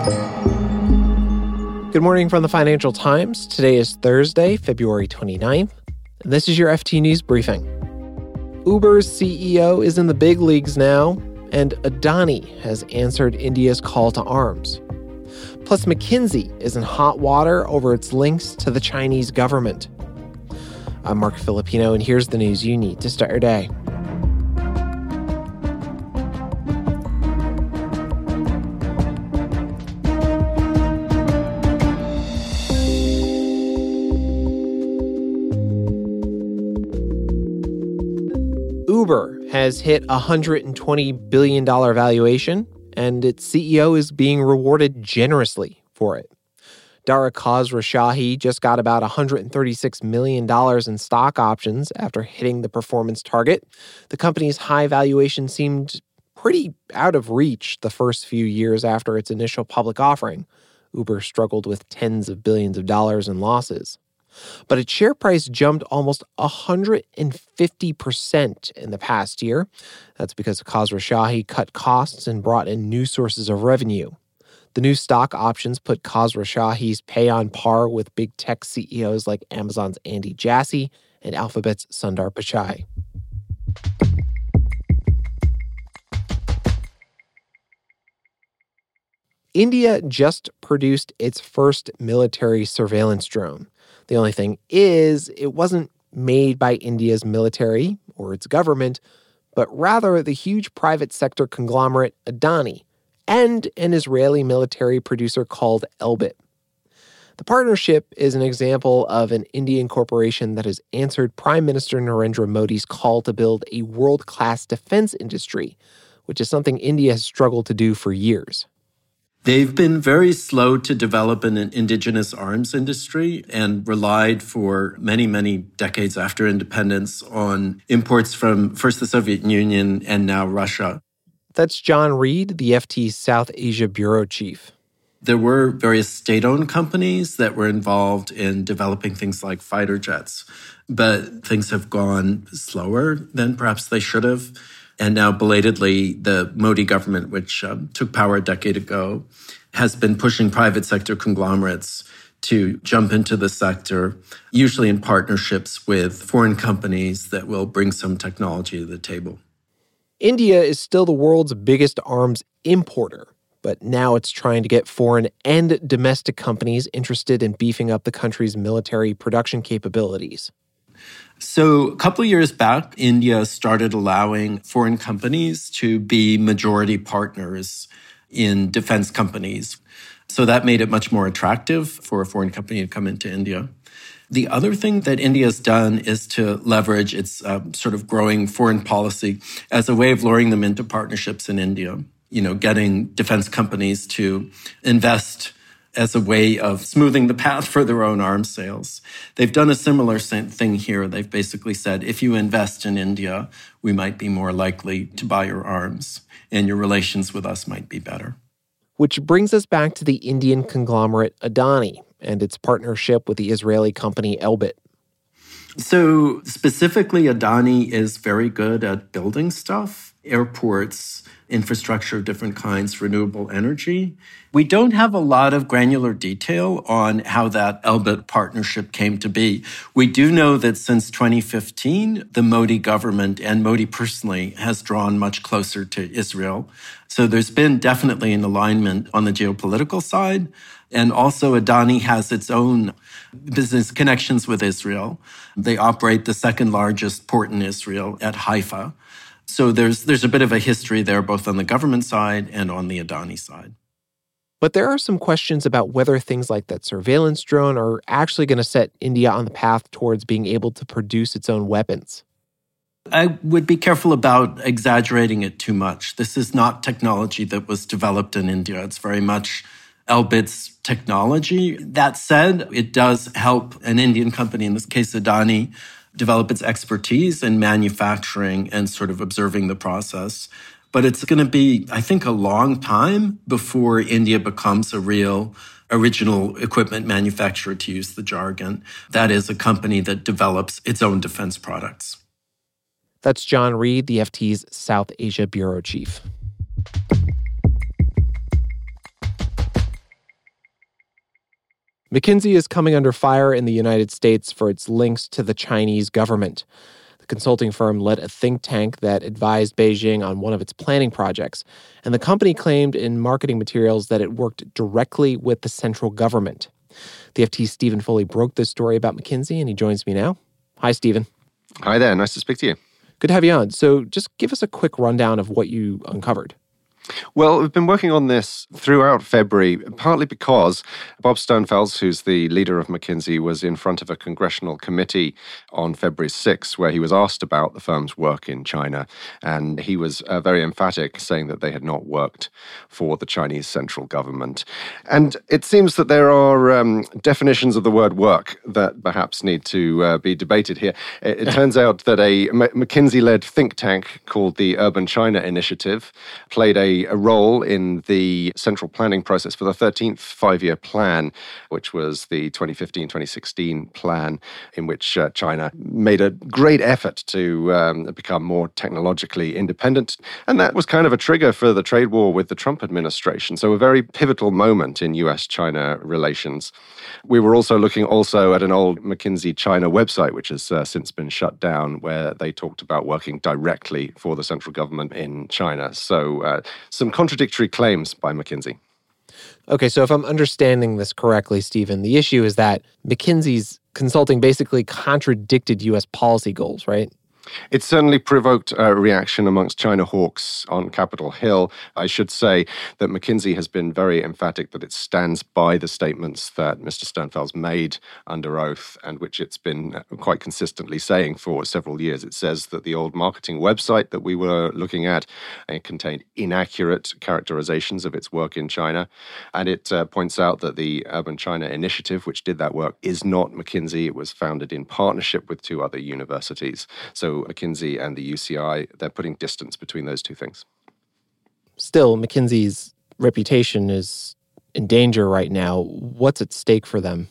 Good morning from the Financial Times. Today is Thursday, February 29th. And this is your FT News Briefing. Uber's CEO is in the big leagues now, and Adani has answered India's call to arms. Plus, McKinsey is in hot water over its links to the Chinese government. I'm Mark Filipino, and here's the news you need to start your day. Uber has hit a $120 billion valuation, and its CEO is being rewarded generously for it. Dara Khosrowshahi just got about $136 million in stock options after hitting the performance target. The company's high valuation seemed pretty out of reach the first few years after its initial public offering. Uber struggled with tens of billions of dollars in losses. But its share price jumped almost 150% in the past year. That's because Khosrowshahi cut costs and brought in new sources of revenue. The new stock options put Khosrowshahi's pay on par with big tech CEOs like Amazon's Andy Jassy and Alphabet's Sundar Pichai. India just produced its first military surveillance drone. The only thing is, it wasn't made by India's military or its government, but rather the huge private sector conglomerate Adani and an Israeli military producer called Elbit. The partnership is an example of an Indian corporation that has answered Prime Minister Narendra Modi's call to build a world-class defense industry, which is something India has struggled to do for years. They've been very slow to develop an indigenous arms industry and relied for many, many decades after independence on imports from first the Soviet Union and now Russia. That's John Reed, the FT's South Asia bureau chief. There were various state-owned companies that were involved in developing things like fighter jets, but things have gone slower than perhaps they should have. And now, belatedly, the Modi government, which took power a decade ago, has been pushing private sector conglomerates to jump into the sector, usually in partnerships with foreign companies that will bring some technology to the table. India is still the world's biggest arms importer, but now it's trying to get foreign and domestic companies interested in beefing up the country's military production capabilities. So a couple of years back, India started allowing foreign companies to be majority partners in defense companies. So that made it much more attractive for a foreign company to come into India. The other thing that India has done is to leverage its sort of growing foreign policy as a way of luring them into partnerships in India, getting defense companies to invest as a way of smoothing the path for their own arms sales. They've done a similar thing here. They've basically said, if you invest in India, we might be more likely to buy your arms, and your relations with us might be better. Which brings us back to the Indian conglomerate Adani and its partnership with the Israeli company Elbit. So specifically, Adani is very good at building stuff, airports, infrastructure of different kinds, renewable energy. We don't have a lot of granular detail on how that Elbit partnership came to be. We do know that since 2015, the Modi government and Modi personally has drawn much closer to Israel. So there's been definitely an alignment on the geopolitical side. And also Adani has its own business connections with Israel. They operate the second largest port in Israel at Haifa. So there's a bit of a history there, both on the government side and on the Adani side. But there are some questions about whether things like that surveillance drone are actually going to set India on the path towards being able to produce its own weapons. I would be careful about exaggerating it too much. This is not technology that was developed in India. It's very much Elbit's technology. That said, it does help an Indian company, in this case Adani, develop its expertise in manufacturing and sort of observing the process. But it's going to be, I think, a long time before India becomes a real original equipment manufacturer, to use the jargon. That is a company that develops its own defense products. That's John Reed, the FT's South Asia bureau chief. McKinsey is coming under fire in the United States for its links to the Chinese government. The consulting firm led a think tank that advised Beijing on one of its planning projects, and the company claimed in marketing materials that it worked directly with the central government. The FT's Stephen Foley broke this story about McKinsey, and he joins me now. Hi, Stephen. Hi there. Nice to speak to you. Good to have you on. So just give us a quick rundown of what you uncovered. Well, we've been working on this throughout February, partly because Bob Sternfels, who's the leader of McKinsey, was in front of a congressional committee on February 6th, where he was asked about the firm's work in China. And he was very emphatic, saying that they had not worked for the Chinese central government. And it seems that there are definitions of the word work that perhaps need to be debated here. It turns out that a McKinsey-led think tank called the Urban China Initiative played a role in the central planning process for the 13th five-year plan, which was the 2015-2016 plan, in which China made a great effort to become more technologically independent. And that was kind of a trigger for the trade war with the Trump administration. So a very pivotal moment in US-China relations. We were also looking at an old McKinsey China website, which has since been shut down, where they talked about working directly for the central government in China. So some contradictory claims by McKinsey. Okay, so if I'm understanding this correctly, Stephen, the issue is that McKinsey's consulting basically contradicted U.S. policy goals, right? It certainly provoked a reaction amongst China hawks on Capitol Hill. I should say that McKinsey has been very emphatic that it stands by the statements that Mr. Sternfels made under oath, and which it's been quite consistently saying for several years. It says that the old marketing website that we were looking at contained inaccurate characterizations of its work in China. And it points out that the Urban China Initiative, which did that work, is not McKinsey. It was founded in partnership with two other universities. So McKinsey and the UCI, they're putting distance between those two things. Still, McKinsey's reputation is in danger right now. What's at stake for them?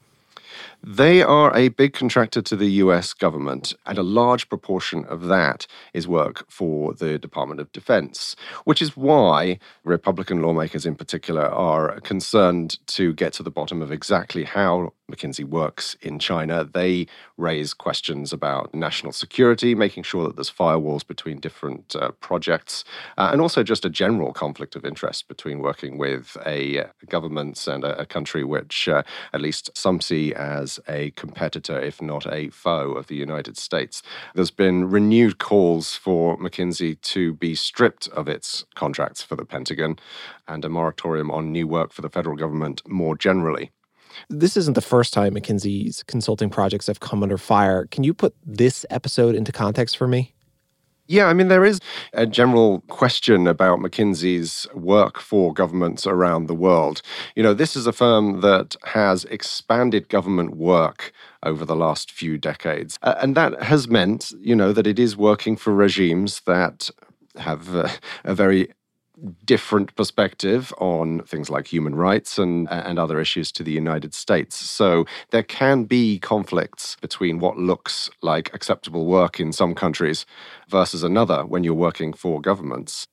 They are a big contractor to the US government, and a large proportion of that is work for the Department of Defense, which is why Republican lawmakers in particular are concerned to get to the bottom of exactly how McKinsey works in China. They raise questions about national security, making sure that there's firewalls between different projects, and also just a general conflict of interest between working with a government and a country which at least some see as a competitor, if not a foe, of the United States. There's been renewed calls for McKinsey to be stripped of its contracts for the Pentagon and a moratorium on new work for the federal government more generally. This isn't the first time McKinsey's consulting projects have come under fire. Can you put this episode into context for me? Yeah, I mean, there is a general question about McKinsey's work for governments around the world. You know, this is a firm that has expanded government work over the last few decades. And that has meant, that it is working for regimes that have a very different perspective on things like human rights and other issues to the United States. So there can be conflicts between what looks like acceptable work in some countries versus another when you're working for governments.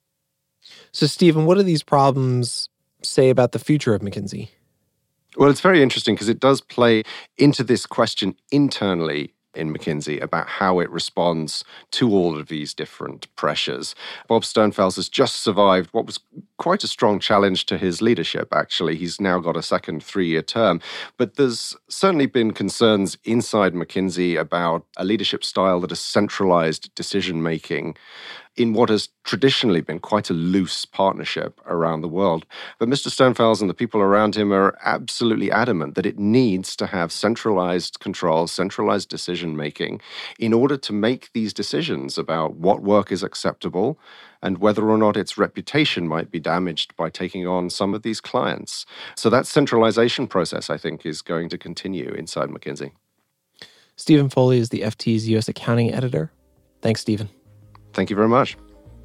So, Stephen, what do these problems say about the future of McKinsey? Well, it's very interesting because it does play into this question internally in McKinsey about how it responds to all of these different pressures. Bob Sternfels has just survived what was quite a strong challenge to his leadership, actually. He's now got a second 3-year term. But there's certainly been concerns inside McKinsey about a leadership style that has centralized decision-making in what has traditionally been quite a loose partnership around the world. But Mr. Sternfels and the people around him are absolutely adamant that it needs to have centralized control, centralized decision-making in order to make these decisions about what work is acceptable and whether or not its reputation might be damaged by taking on some of these clients. So that centralization process, I think, is going to continue inside McKinsey. Stephen Foley is the FT's U.S. accounting editor. Thanks, Stephen. Thank you very much.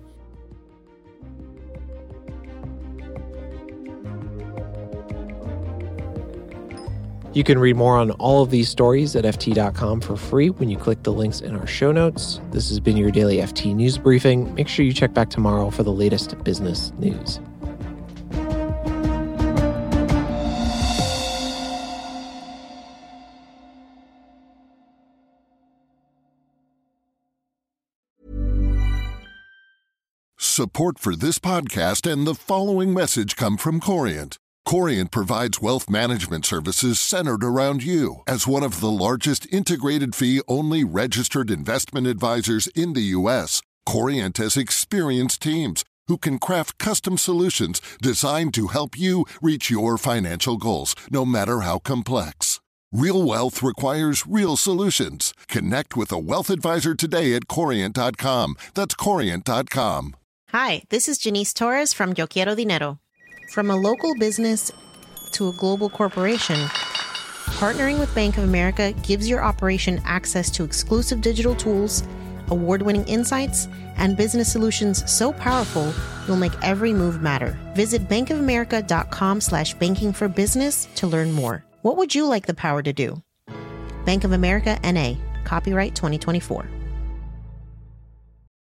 You can read more on all of these stories at FT.com for free when you click the links in our show notes. This has been your daily FT News Briefing. Make sure you check back tomorrow for the latest business news. Support for this podcast and the following message come from Corient. Corient provides wealth management services centered around you. As one of the largest integrated fee-only registered investment advisors in the U.S., Corient has experienced teams who can craft custom solutions designed to help you reach your financial goals, no matter how complex. Real wealth requires real solutions. Connect with a wealth advisor today at Corient.com. That's Corient.com. Hi, this is Janice Torres from Yo Quiero Dinero. From a local business to a global corporation, partnering with Bank of America gives your operation access to exclusive digital tools, award-winning insights, and business solutions so powerful you'll make every move matter. Visit bankofamerica.com/banking for business to learn more. What would you like the power to do? Bank of America, N.A., copyright 2024.